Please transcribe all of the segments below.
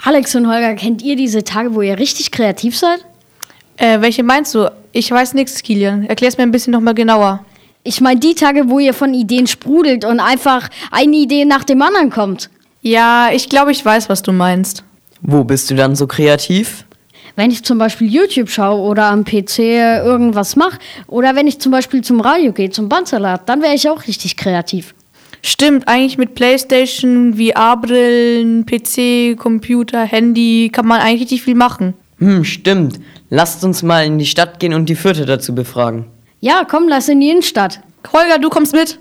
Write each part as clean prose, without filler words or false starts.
Alex und Holger, kennt ihr diese Tage, wo ihr richtig kreativ seid? Welche meinst du? Ich weiß nichts, Kilian. Erklär's mir ein bisschen nochmal genauer. Ich meine die Tage, wo ihr von Ideen sprudelt und einfach eine Idee nach dem anderen kommt. Ja, ich glaube, ich weiß, was du meinst. Wo bist du dann so kreativ? Wenn ich zum Beispiel YouTube schaue oder am PC irgendwas mache oder wenn ich zum Beispiel zum Radio gehe, zum Bandsalat, dann wäre ich auch richtig kreativ. Stimmt, eigentlich mit Playstation, VR-Brillen, PC, Computer, Handy kann man eigentlich nicht viel machen. Stimmt. Lasst uns mal in die Stadt gehen und die Vierte dazu befragen. Ja, komm, lass in die Innenstadt. Holger, du kommst mit.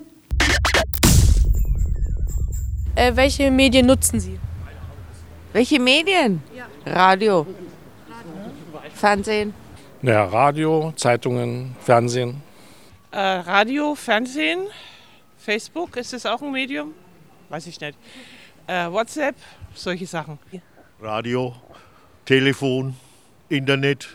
Welche Medien nutzen Sie? Welche Medien? Ja. Radio. Fernsehen. Ja, Radio, Zeitungen, Fernsehen. Radio, Fernsehen, Facebook, ist das auch ein Medium? Weiß ich nicht. WhatsApp, solche Sachen. Radio, Telefon, Internet.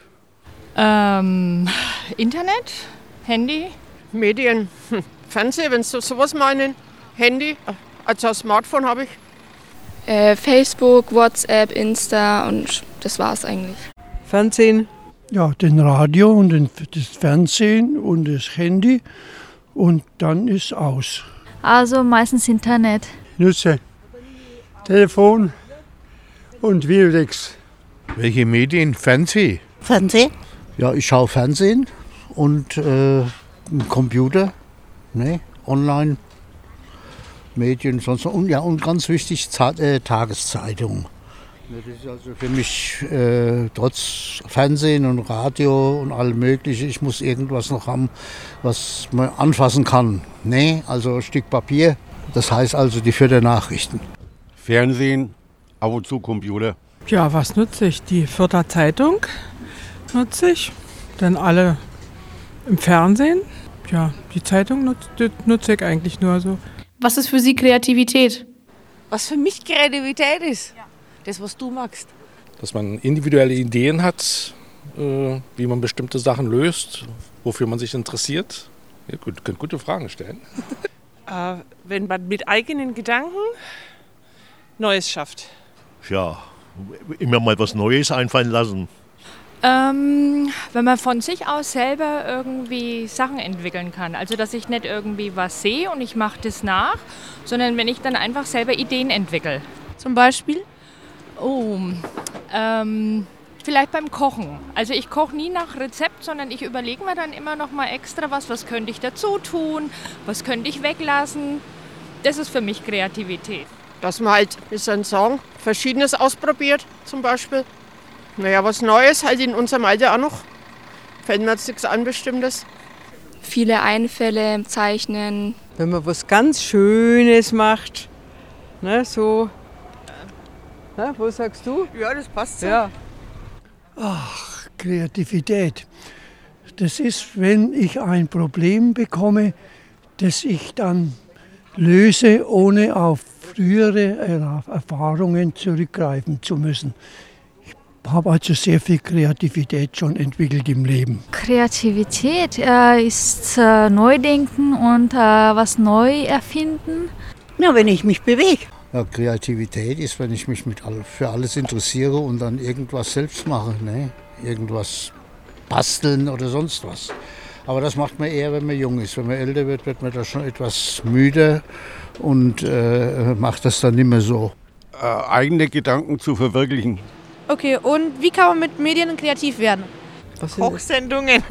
Internet, Handy. Medien, Fernsehen, wenn Sie sowas meinen. Handy, also ein Smartphone habe ich. Facebook, WhatsApp, Insta und das war's eigentlich. Fernsehen. Ja, den Radio und das Fernsehen und das Handy und dann ist aus. Also meistens Internet. Nutze Telefon und Videotext. Welche Medien? Fernsehen? Fernsehen? Ja, ich schaue Fernsehen und Computer, online, Medien, sonst und ja und ganz wichtig Tageszeitungen. Das ist also für mich trotz Fernsehen und Radio und allem Mögliche, ich muss irgendwas noch haben, was man anfassen kann. Also ein Stück Papier, das heißt also die Vierte Nachrichten. Fernsehen, ab und zu Computer. Ja, was nutze ich? Die Fürther Zeitung nutze ich, dann alle im Fernsehen. Ja, die Zeitung nutze ich eigentlich nur so. Was ist für Sie Kreativität? Was für mich Kreativität ist? Ja. Das, was du magst. Dass man individuelle Ideen hat, wie man bestimmte Sachen löst, wofür man sich interessiert. Ja, gut, könnt gute Fragen stellen. Wenn man mit eigenen Gedanken Neues schafft. Ja, immer mal was Neues einfallen lassen. Wenn man von sich aus selber irgendwie Sachen entwickeln kann. Also dass ich nicht irgendwie was sehe und ich mache das nach, sondern wenn ich dann einfach selber Ideen entwickle. Zum Beispiel? Vielleicht beim Kochen. Also ich koche nie nach Rezept, sondern ich überlege mir dann immer noch mal extra was könnte ich dazu tun, was könnte ich weglassen. Das ist für mich Kreativität. Dass man halt, wie soll ich sagen, Verschiedenes ausprobiert zum Beispiel. Naja, was Neues halt in unserem Alter auch noch. Fällt mir jetzt nichts an Bestimmtes. Viele Einfälle, Zeichnen. Wenn man was ganz Schönes macht, so. Was sagst du? Ja, das passt so. Ja. Ach, Kreativität. Das ist, wenn ich ein Problem bekomme, das ich dann löse, ohne auf frühere Erfahrungen zurückgreifen zu müssen. Ich habe also sehr viel Kreativität schon entwickelt im Leben. Kreativität ist Neudenken und was neu erfinden. Ja, wenn ich mich bewege. Ja, Kreativität ist, wenn ich mich für alles interessiere und dann irgendwas selbst mache. Irgendwas basteln oder sonst was. Aber das macht man eher, wenn man jung ist. Wenn man älter wird, wird man da schon etwas müde und macht das dann nicht mehr so. Eigene Gedanken zu verwirklichen. Okay, und wie kann man mit Medien kreativ werden? Kochsendungen.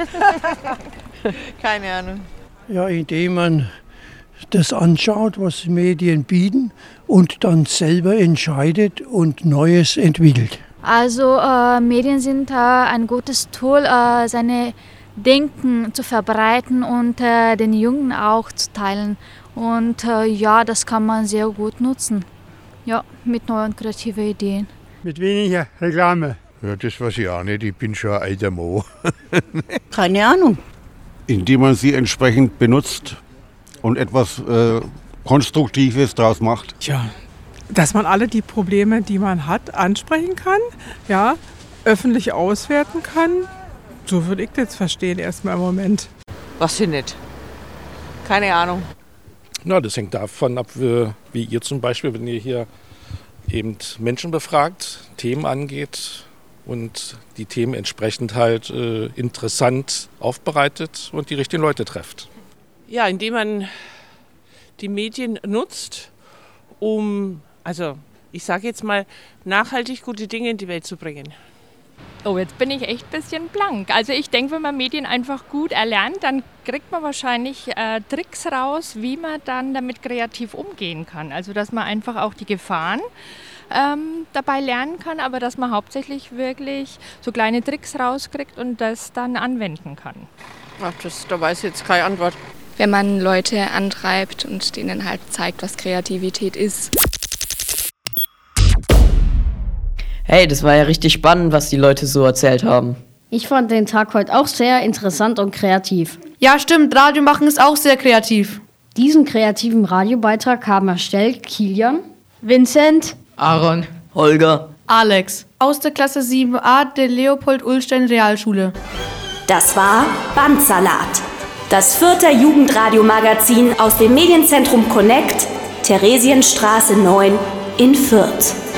Keine Ahnung. Ja, indem man das anschaut, was Medien bieten und dann selber entscheidet und Neues entwickelt. Also Medien sind ein gutes Tool, seine Denken zu verbreiten und den Jungen auch zu teilen. Und das kann man sehr gut nutzen. Ja, mit neuen kreativen Ideen. Mit weniger Reklame. Ja, das weiß ich auch nicht. Ich bin schon ein alter Mo. Keine Ahnung. Indem man sie entsprechend benutzt und etwas Konstruktives daraus macht. Tja, dass man alle die Probleme, die man hat, ansprechen kann, ja, öffentlich auswerten kann. So würde ich das verstehen erstmal im Moment. Was für nicht? Keine Ahnung. Na, das hängt davon ab, wie ihr zum Beispiel, wenn ihr hier eben Menschen befragt, Themen angeht und die Themen entsprechend halt interessant aufbereitet und die richtigen Leute trifft. Ja, indem man die Medien nutzt, um, also ich sage jetzt mal, nachhaltig gute Dinge in die Welt zu bringen. Oh, jetzt bin ich echt ein bisschen blank. Also ich denke, wenn man Medien einfach gut erlernt, dann kriegt man wahrscheinlich Tricks raus, wie man dann damit kreativ umgehen kann. Also dass man einfach auch die Gefahren dabei lernen kann, aber dass man hauptsächlich wirklich so kleine Tricks rauskriegt und das dann anwenden kann. Ach, da weiß ich jetzt keine Antwort. Wenn man Leute antreibt und denen halt zeigt, was Kreativität ist. Hey, das war ja richtig spannend, was die Leute so erzählt haben. Ich fand den Tag heute auch sehr interessant und kreativ. Ja, stimmt, Radio machen ist auch sehr kreativ. Diesen kreativen Radiobeitrag haben erstellt Kilian, Vincent, Aaron, Holger, Alex aus der Klasse 7a der Leopold-Ullstein-Realschule. Das war Bandsalat, das 4. Jugendradiomagazin aus dem Medienzentrum Connect, Theresienstraße 9 in Fürth.